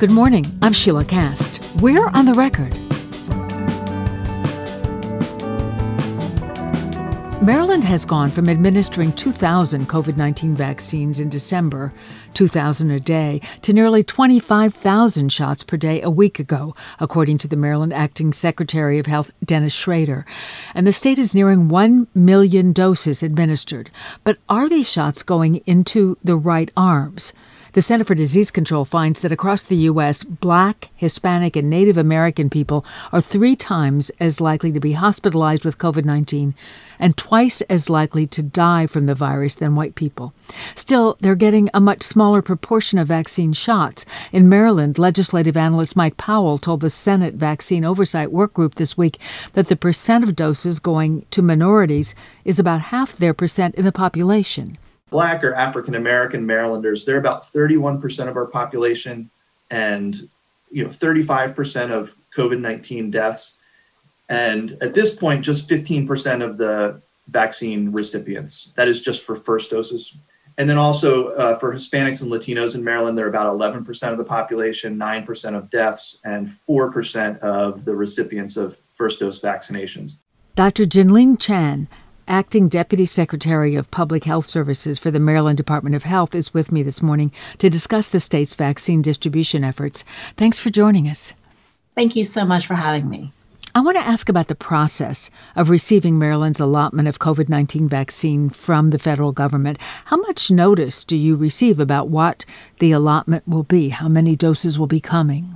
Good morning. I'm Sheila Cast. We're on the record. Maryland has gone from administering 2,000 COVID-19 vaccines in December, 2,000 a day, to nearly 25,000 shots per day a week ago, according to the Maryland Acting Secretary of Health, Dennis Schrader. And the state is nearing 1 million doses administered. But are these shots going into the right arms? The Center for Disease Control finds that across the U.S., Black, Hispanic, and Native American people are 3 times as likely to be hospitalized with COVID-19 and twice as likely to die from the virus than white people. Still, they're getting a much smaller proportion of vaccine shots. In Maryland, legislative analyst Mike Powell told the Senate Vaccine Oversight Work Group this week that the percent of doses going to minorities is about half their percent in the population. Black or African-American Marylanders, they're about 31% of our population and 35% of COVID-19 deaths. And at this point, just 15% of the vaccine recipients. That is just for first doses. And then also for Hispanics and Latinos in Maryland, they're about 11% of the population, 9% of deaths, and 4% of the recipients of first dose vaccinations. Dr. Jinling Chan, Acting Deputy Secretary of Public Health Services for the Maryland Department of Health, is with me this morning to discuss the state's vaccine distribution efforts. Thanks for joining us. Thank you so much for having me. I want to ask about the process of receiving Maryland's allotment of COVID-19 vaccine from the federal government. How much notice do you receive about what the allotment will be? How many doses will be coming?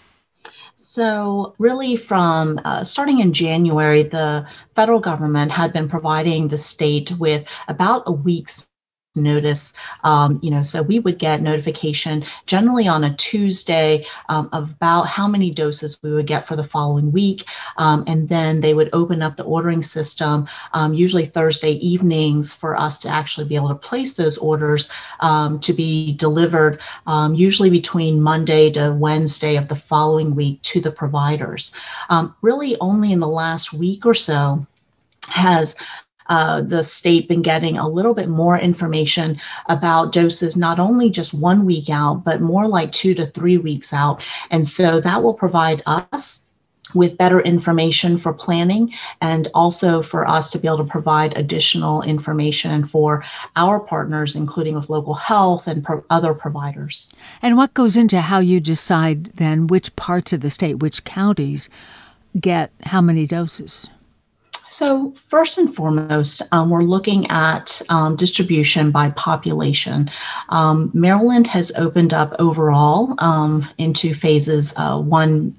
So really from starting in January, the federal government had been providing the state with about a week's notice. So we would get notification generally on a Tuesday about how many doses we would get for the following week. And then they would open up the ordering system, usually Thursday evenings, for us to actually be able to place those orders to be delivered usually between Monday to Wednesday of the following week to the providers. Really only in the last week or so has the state been getting a little bit more information about doses, not only just 1 week out, but more like 2 to 3 weeks out. And so that will provide us with better information for planning and also for us to be able to provide additional information for our partners, including with local health and other providers. And what goes into how you decide then which parts of the state, which counties get how many doses? So first and foremost, we're looking at distribution by population. Maryland has opened up overall into phases from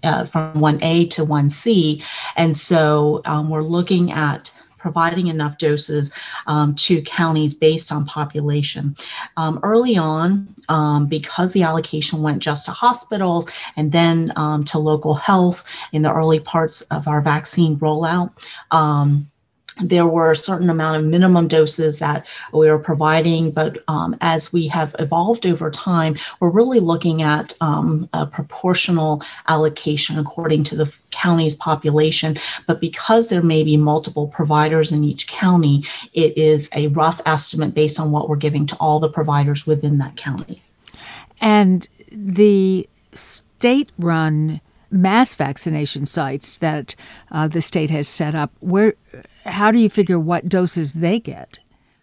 1A to 1C. And so we're looking at providing enough doses to counties based on population. Early on, because the allocation went just to hospitals and then to local health in the early parts of our vaccine rollout, there were a certain amount of minimum doses that we were providing, but as we have evolved over time, we're really looking at a proportional allocation according to the county's population. But because there may be multiple providers in each county, it is a rough estimate based on what we're giving to all the providers within that county. And the state-run mass vaccination sites that the state has set up, how do you figure what doses they get?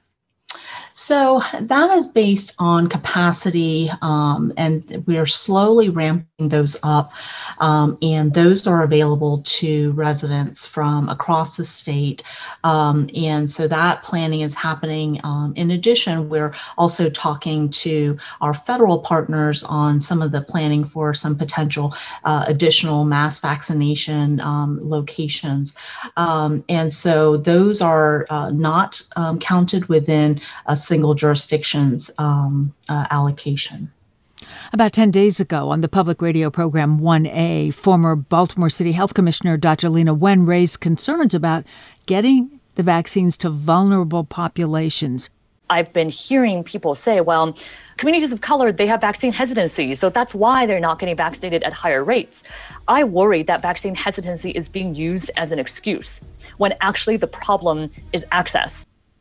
So that is based on capacity, and we are slowly ramping those up, and those are available to residents from across the state. And so that planning is happening. In addition, we're also talking to our federal partners on some of the planning for some potential additional mass vaccination locations. And so those are not counted within a single jurisdiction's allocation. About 10 days ago on the public radio program 1A, former Baltimore City Health Commissioner Dr. Leana Wen raised concerns about getting the vaccines to vulnerable populations. I've been hearing people say, well, communities of color, they have vaccine hesitancy, so that's why they're not getting vaccinated at higher rates. I worry that vaccine hesitancy is being used as an excuse when actually the problem is access.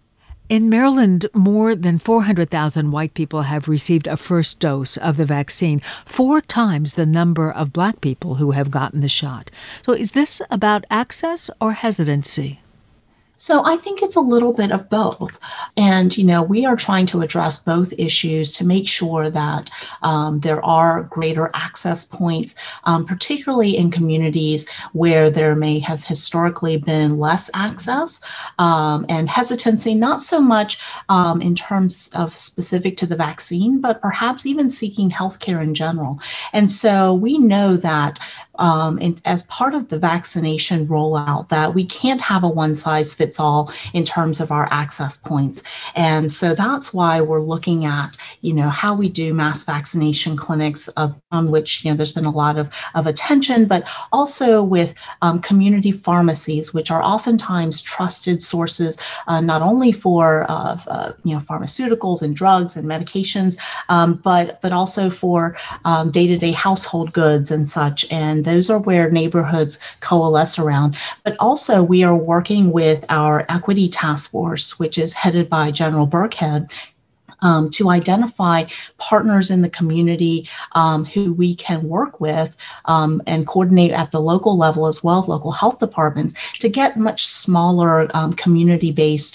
In Maryland, more than 400,000 white people have received a first dose of the vaccine, 4 times the number of black people who have gotten the shot. So is this about access or hesitancy? So I think it's a little bit of both. And, we are trying to address both issues to make sure that there are greater access points, particularly in communities where there may have historically been less access and hesitancy, not so much in terms of specific to the vaccine, but perhaps even seeking healthcare in general. And so we know that and as part of the vaccination rollout, that we can't have a one size fits all in terms of our access points. And so that's why we're looking at, how we do mass vaccination clinics on which, there's been a lot of attention, but also with community pharmacies, which are oftentimes trusted sources, not only for, pharmaceuticals and drugs and medications, but also for day-to-day household goods and such. And those are where neighborhoods coalesce around. But also we are working with our Equity Task Force, which is headed by General Burkhead, to identify partners in the community who we can work with and coordinate at the local level as well as local health departments to get much smaller community-based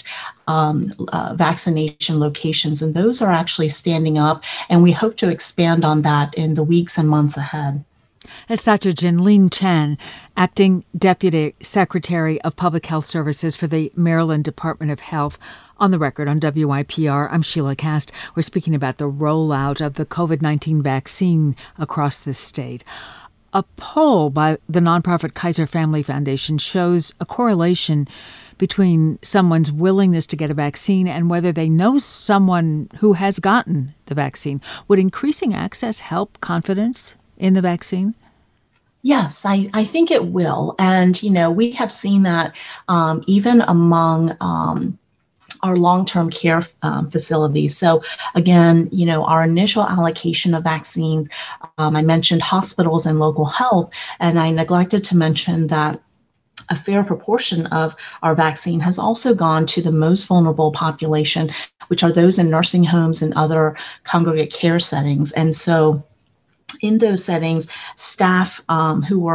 vaccination locations. And those are actually standing up, and we hope to expand on that in the weeks and months ahead. That's Dr. Jinlene Chen, Acting Deputy Secretary of Public Health Services for the Maryland Department of Health. On the record on WYPR, I'm Sheila Cast. We're speaking about the rollout of the COVID-19 vaccine across the state. A poll by the nonprofit Kaiser Family Foundation shows a correlation between someone's willingness to get a vaccine and whether they know someone who has gotten the vaccine. Would increasing access help confidence in the vaccine? Yes, I think it will. And, we have seen that even among our long-term care facilities. So again, our initial allocation of vaccines, I mentioned hospitals and local health, and I neglected to mention that a fair proportion of our vaccine has also gone to the most vulnerable population, which are those in nursing homes and other congregate care settings. And so in those settings, staff who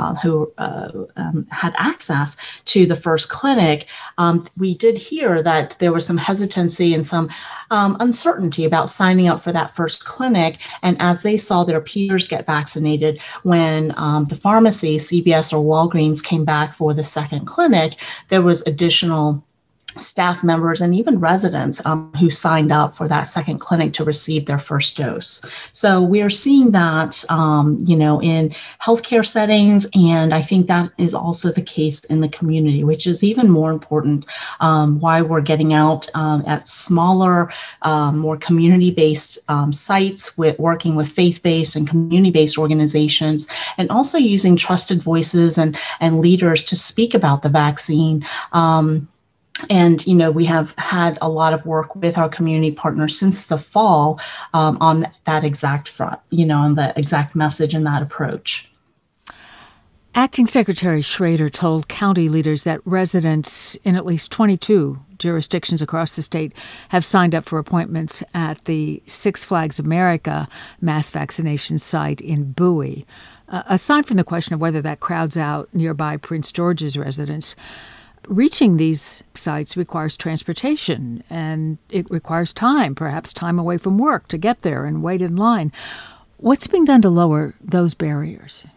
had access to the first clinic, we did hear that there was some hesitancy and some uncertainty about signing up for that first clinic. And as they saw their peers get vaccinated, when the pharmacy, CVS or Walgreens, came back for the second clinic, there was additional staff members and even residents who signed up for that second clinic to receive their first dose. So we are seeing that, in healthcare settings, and I think that is also the case in the community, which is even more important. Why we're getting out at smaller, more community-based sites, working with faith-based and community-based organizations, and also using trusted voices and leaders to speak about the vaccine. And, we have had a lot of work with our community partners since the fall on that exact front, on the exact message and that approach. Acting Secretary Schrader told county leaders that residents in at least 22 jurisdictions across the state have signed up for appointments at the Six Flags America mass vaccination site in Bowie. Aside from the question of whether that crowds out nearby Prince George's residents, reaching these sites requires transportation, and it requires time, perhaps time away from work, to get there and wait in line. What's being done to lower those barriers?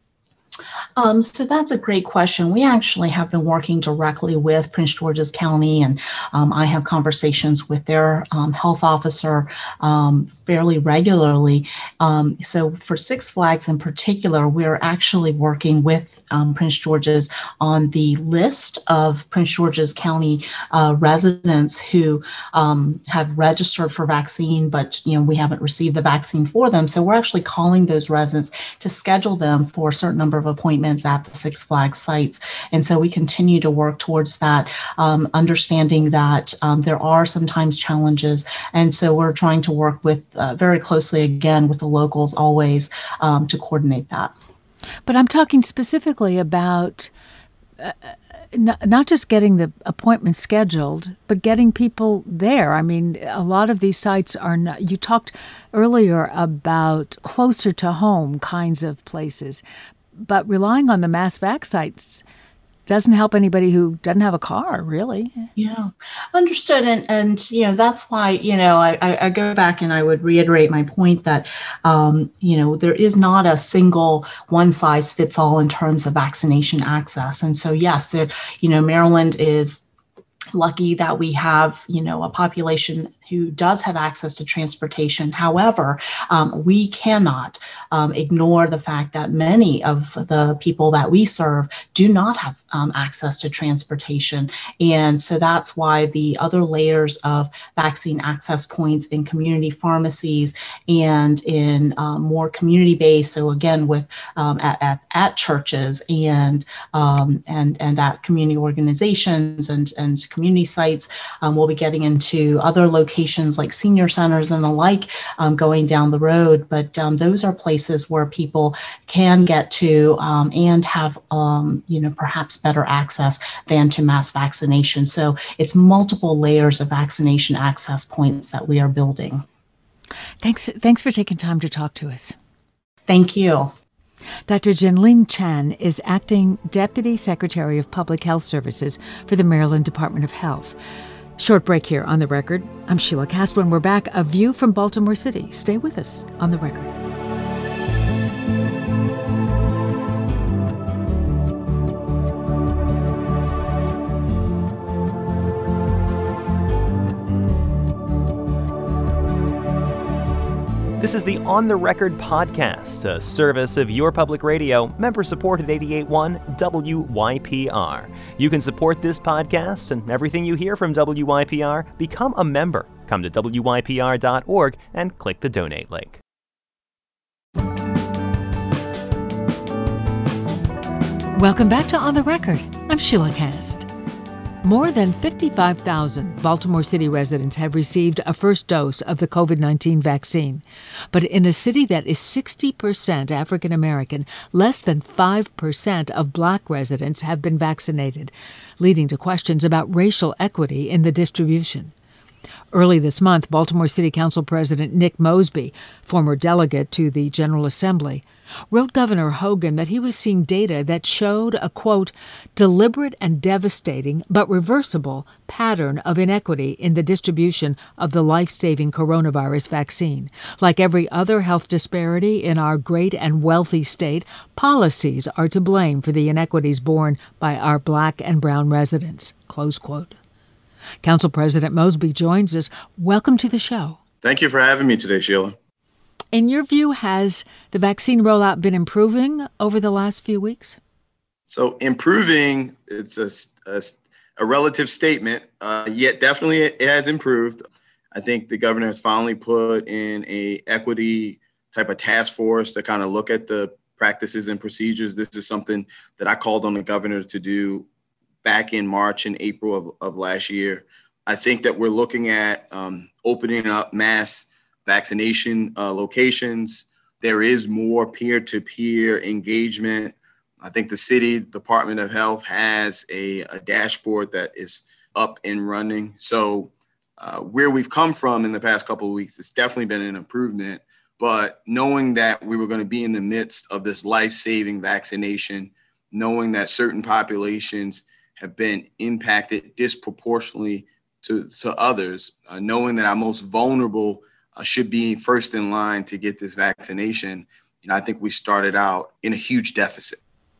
So that's a great question. We actually have been working directly with Prince George's County, and I have conversations with their health officer fairly regularly. So for Six Flags in particular, we're actually working with Prince George's on the list of Prince George's County residents who have registered for vaccine, but we haven't received the vaccine for them. So we're actually calling those residents to schedule them for a certain number of appointments at the Six Flags sites. And so we continue to work towards that, understanding that there are sometimes challenges. And so we're trying to work with very closely, again, with the locals always to coordinate that. But I'm talking specifically about not just getting the appointment scheduled, but getting people there. I mean, a lot of these sites are not, you talked earlier about closer to home kinds of places, but relying on the mass vac sites doesn't help anybody who doesn't have a car, really. Yeah, understood. And that's why, I go back and I would reiterate my point that, there is not a single one size fits all in terms of vaccination access. And so, yes, Maryland is lucky that we have, a population who does have access to transportation. However, we cannot ignore the fact that many of the people that we serve do not have access to transportation. And so that's why the other layers of vaccine access points in community pharmacies and in more community-based, so again, with at churches and at community organizations and community sites. We'll be getting into other locations like senior centers and the like going down the road. But those are places where people can get to and have, perhaps better access than to mass vaccination. So it's multiple layers of vaccination access points that we are building. Thanks for taking time to talk to us. Thank you. Dr. Jinling Chen is Acting Deputy Secretary of Public Health Services for the Maryland Department of Health. Short break here on The Record. I'm Sheila Kast. When we're back, a view from Baltimore City. Stay with us on The Record. This is the On the Record podcast, a service of your public radio, member-supported 88.1 WYPR. You can support this podcast and everything you hear from WYPR. Become a member. Come to WYPR.org and click the donate link. Welcome back to On the Record. I'm Sheila Kast. More than 55,000 Baltimore City residents have received a first dose of the COVID-19 vaccine. But in a city that is 60% African American, less than 5% of Black residents have been vaccinated, leading to questions about racial equity in the distribution. Early this month, Baltimore City Council President Nick Mosby, former delegate to the General Assembly, wrote Governor Hogan that he was seeing data that showed a, quote, deliberate and devastating but reversible pattern of inequity in the distribution of the life-saving coronavirus vaccine. Like every other health disparity in our great and wealthy state, policies are to blame for the inequities borne by our Black and brown residents, close quote. Council President Mosby joins us. Welcome to the show. Thank you for having me today, Sheila. In your view, has the vaccine rollout been improving over the last few weeks? So improving, it's a relative statement, yet definitely it has improved. I think the governor has finally put in a equity type of task force to kind of look at the practices and procedures. This is something that I called on the governor to do back in March and April of last year. I think that we're looking at opening up mass vaccination locations. There is more peer-to-peer engagement. I think the city Department of Health has a dashboard that is up and running. So where we've come from in the past couple of weeks, it's definitely been an improvement. But knowing that we were going to be in the midst of this life-saving vaccination, knowing that certain populations have been impacted disproportionately to others, knowing that our most vulnerable should be first in line to get this vaccination, I think we started out in a huge deficit.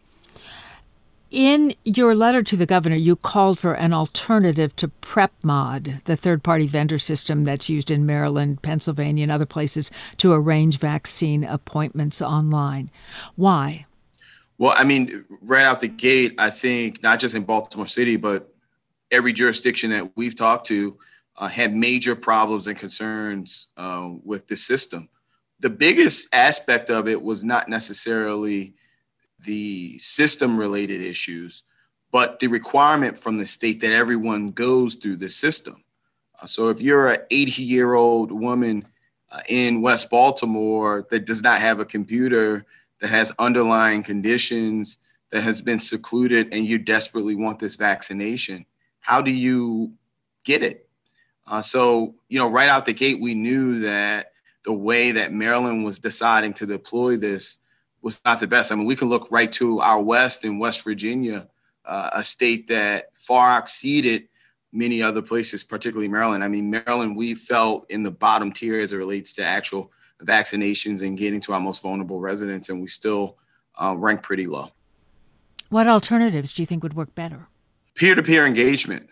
In your letter to the governor, you called for an alternative to PrepMod, the third-party vendor system that's used in Maryland, Pennsylvania, and other places to arrange vaccine appointments online. Why? Well, I mean, right out the gate, I think not just in Baltimore City, but every jurisdiction that we've talked to had major problems and concerns with the system. The biggest aspect of it was not necessarily the system-related issues, but the requirement from the state that everyone goes through the system. So if you're an 80-year-old woman in West Baltimore that does not have a computer, that has underlying conditions, that has been secluded and you desperately want this vaccination, how do you get it? So, right out the gate, we knew that the way that Maryland was deciding to deploy this was not the best. I mean, we can look right to our West in West Virginia, a state that far exceeded many other places, particularly Maryland. I mean, Maryland, we fell in the bottom tier as it relates to actual vaccinations and getting to our most vulnerable residents, and we still rank pretty low. What alternatives do you think would work better? Peer-to-peer engagement.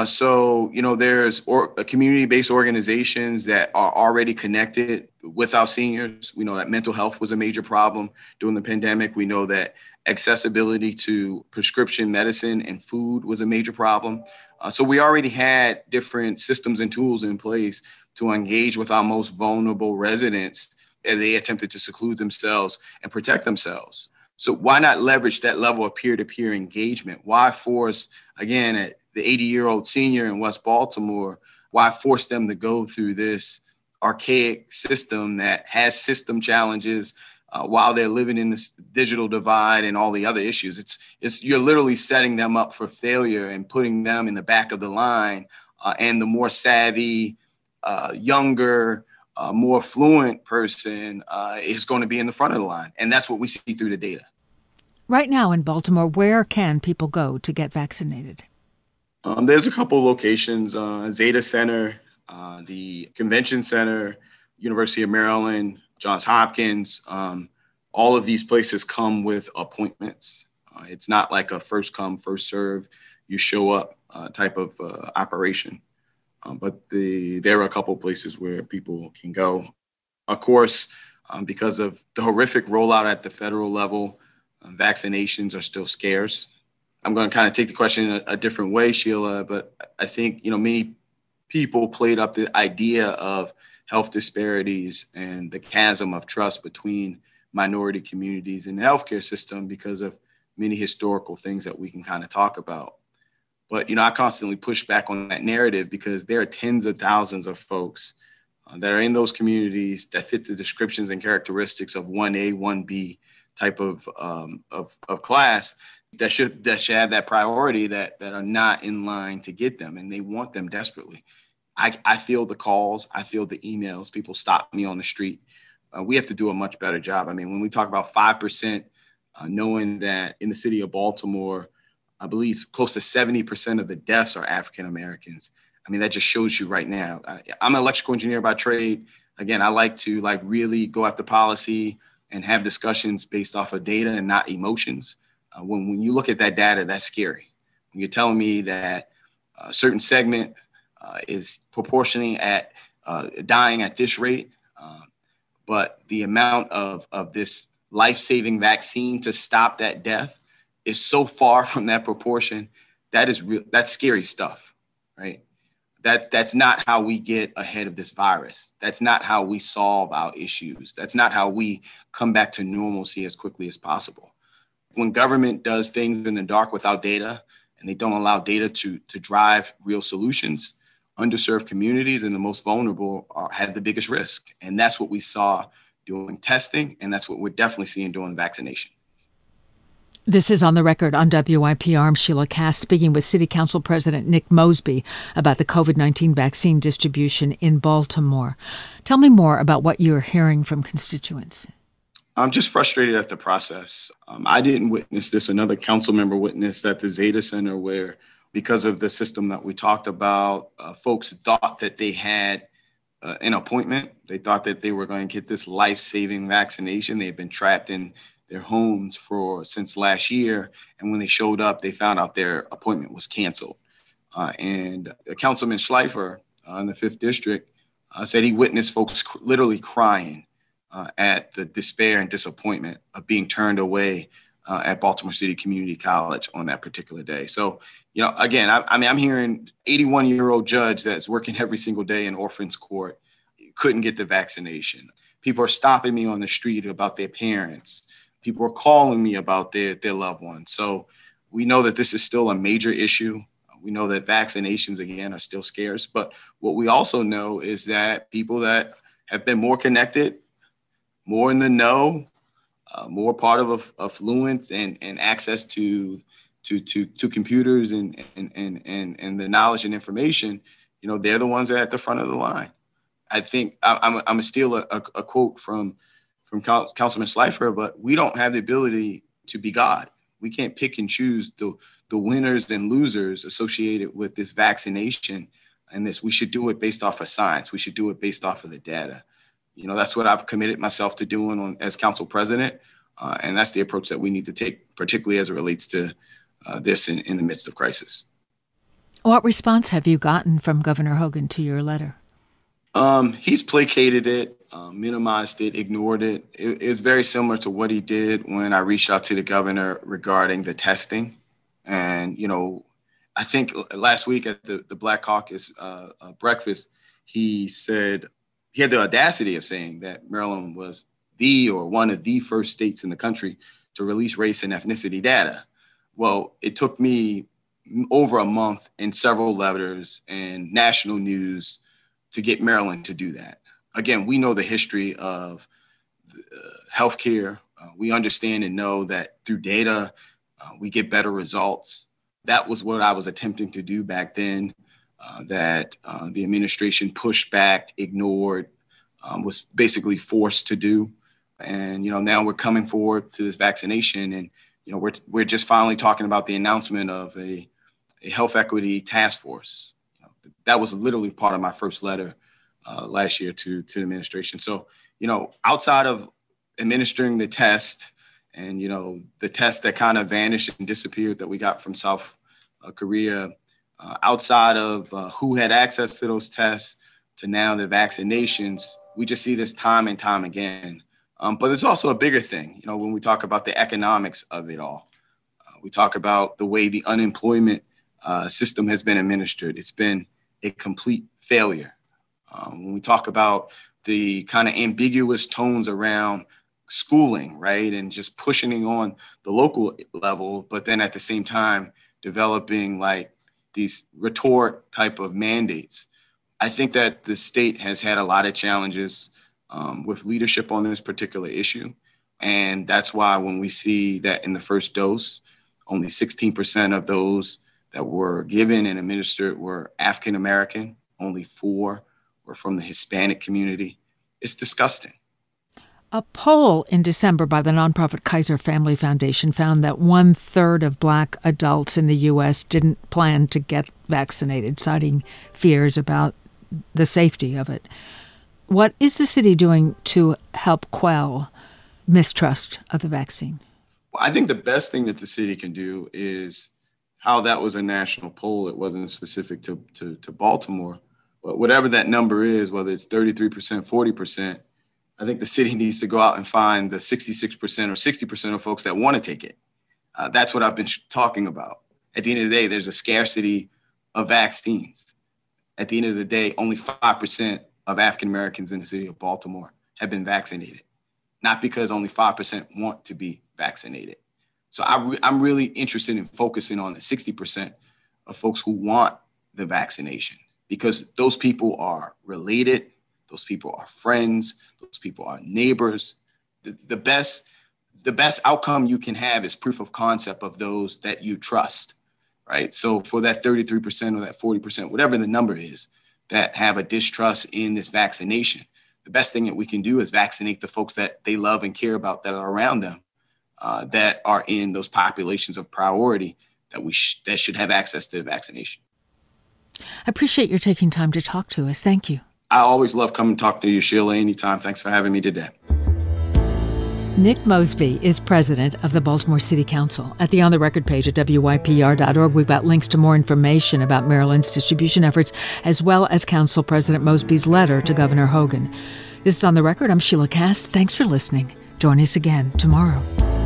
There's community-based organizations that are already connected with our seniors. We know that mental health was a major problem during the pandemic. We know that accessibility to prescription medicine and food was a major problem. So we already had different systems and tools in place to engage with our most vulnerable residents as they attempted to seclude themselves and protect themselves. So why not leverage that level of peer-to-peer engagement? Why force, again, the 80-year-old senior in West Baltimore, why force them to go through this archaic system that has system challenges while they're living in this digital divide and all the other issues? It's you're literally setting them up for failure and putting them in the back of the line. And the more savvy, younger, more fluent person is going to be in the front of the line. And that's what we see through the data. Right now in Baltimore, where can people go to get vaccinated? There's a couple locations, Zeta Center, the Convention Center, University of Maryland, Johns Hopkins. All of these places come with appointments. It's not like a first come, first serve, you show up type of operation. But there are a couple places where people can go. Of course, because of the horrific rollout at the federal level, vaccinations are still scarce. I'm going to kind of take the question a different way, Sheila, but I think, many people played up the idea of health disparities and the chasm of trust between minority communities in the healthcare system because of many historical things that we can kind of talk about. But, I constantly push back on that narrative because there are tens of thousands of folks that are in those communities that fit the descriptions and characteristics of 1A, 1B type of class that should have that priority that are not in line to get them, and they want them desperately. I feel the calls, I feel the emails, people stop me on the street. We have to do a much better job. I mean, when we talk about 5%, knowing that in the city of Baltimore, I believe close to 70% of the deaths are African Americans. I mean, that just shows you right now. I'm an electrical engineer by trade. Again, I like to really go after policy and have discussions based off of data and not emotions. When you look at that data, that's scary. When you're telling me that a certain segment is proportionally at dying at this rate, but the amount of this life-saving vaccine to stop that death is so far from that proportion, that's scary stuff, right? That's not how we get ahead of this virus. That's not how we solve our issues. That's not how we come back to normalcy as quickly as possible. When government does things in the dark without data, and they don't allow data to drive real solutions, underserved communities and the most vulnerable have the biggest risk. And that's what we saw doing testing, and that's what we're definitely seeing doing vaccination. This is On the Record on WYPR. I'm Sheila Cass speaking with City Council President Nick Mosby about the COVID-19 vaccine distribution in Baltimore. Tell me more about what you're hearing from constituents. I'm just frustrated at the process. I didn't witness this. Another council member witnessed at the Zeta Center where, because of the system that we talked about, folks thought that they had an appointment. They thought that they were going to get this life-saving vaccination. They've been trapped in their homes since last year. And when they showed up, they found out their appointment was canceled. And Councilman Schleifer in the 5th District said he witnessed folks literally crying at the despair and disappointment of being turned away at Baltimore City Community College on that particular day. So, again, I'm hearing 81-year-old judge that's working every single day in orphans court couldn't get the vaccination. People are stopping me on the street about their parents. People are calling me about their loved ones. So we know that this is still a major issue. We know that vaccinations, again, are still scarce. But what we also know is that people that have been more connected, more in the know, more part of affluence and access to computers and the knowledge and information, they're the ones that are at the front of the line. I think I'm gonna steal a quote from Councilman Slifer, but we don't have the ability to be God. We can't pick and choose the winners and losers associated with this vaccination and this. We should do it based off of science. We should do it based off of the data. That's what I've committed myself to doing as council president. And that's the approach that we need to take, particularly as it relates to this in the midst of crisis. What response have you gotten from Governor Hogan to your letter? He's placated it, minimized it, ignored it. It's very similar to what he did when I reached out to the governor regarding the testing. And, I think last week at the Black Caucus breakfast, he said, he had the audacity of saying that Maryland was one of the first states in the country to release race and ethnicity data. Well, it took me over a month and several letters and national news to get Maryland to do that. Again, we know the history of healthcare. We understand and know that through data, we get better results. That was what I was attempting to do back then, that the administration pushed back, ignored, was basically forced to do. And, now we're coming forward to this vaccination, and, we're just finally talking about the announcement of a health equity task force. That was literally part of my first letter last year to the administration. So, outside of administering the test and, the test that kind of vanished and disappeared that we got from South Korea, outside of who had access to those tests to now the vaccinations, we just see this time and time again. But it's also a bigger thing, when we talk about the economics of it all. We talk about the way the unemployment system has been administered. It's been a complete failure. When we talk about the kind of ambiguous tones around schooling, right, and just pushing on the local level, but then at the same time developing like these rhetoric type of mandates. I think that the state has had a lot of challenges with leadership on this particular issue. And that's why when we see that in the first dose, only 16% of those that were given and administered were African-American, only 4 were from the Hispanic community. It's disgusting. A poll in December by the nonprofit Kaiser Family Foundation found that 1/3 of Black adults in the U.S. didn't plan to get vaccinated, citing fears about the safety of it. What is the city doing to help quell mistrust of the vaccine? Well, I think the best thing that the city can do is how that was a national poll. It wasn't specific to Baltimore. But whatever that number is, whether it's 33%, 40%, I think the city needs to go out and find the 66% or 60% of folks that want to take it. That's what I've been talking about. At the end of the day, there's a scarcity of vaccines. At the end of the day, only 5% of African Americans in the city of Baltimore have been vaccinated, not because only 5% want to be vaccinated. So I'm really interested in focusing on the 60% of folks who want the vaccination, because those people are related, those people are friends, those people are neighbors. The best outcome you can have is proof of concept of those that you trust, right? So for that 33% or that 40%, whatever the number is, that have a distrust in this vaccination, the best thing that we can do is vaccinate the folks that they love and care about that are around them, that are in those populations of priority that should have access to the vaccination. I appreciate your taking time to talk to us. Thank you. I always love coming to talk to you, Sheila, anytime. Thanks for having me today. Nick Mosby is president of the Baltimore City Council. At the On the Record page at WYPR.org, we've got links to more information about Maryland's distribution efforts, as well as Council President Mosby's letter to Governor Hogan. This is On the Record. I'm Sheila Cass. Thanks for listening. Join us again tomorrow.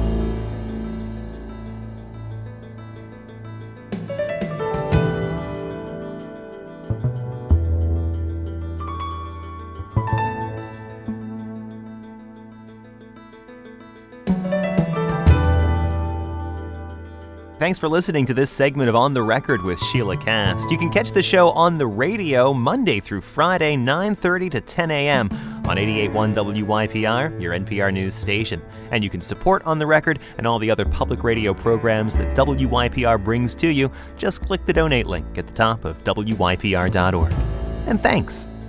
Thanks for listening to this segment of On the Record with Sheila Cast. You can catch the show on the radio Monday through Friday, 9:30 to 10 a.m. on 88.1 WYPR, your NPR news station. And you can support On the Record and all the other public radio programs that WYPR brings to you. Just click the donate link at the top of WYPR.org. And thanks.